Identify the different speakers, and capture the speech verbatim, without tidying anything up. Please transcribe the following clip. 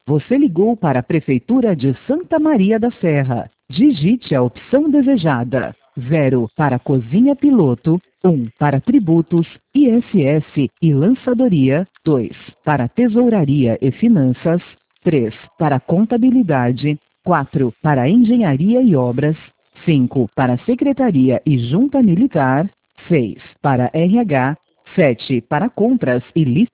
Speaker 1: Você ligou para a Prefeitura de Santa Maria da Serra. Digite a opção desejada. zero para Cozinha Piloto. um para Tributos, I S S e Lançadoria. dois para Tesouraria e Finanças. três para Contabilidade. quatro para Engenharia e Obras. cinco para Secretaria e Junta Militar. seis para R H. sete para Compras e Listas.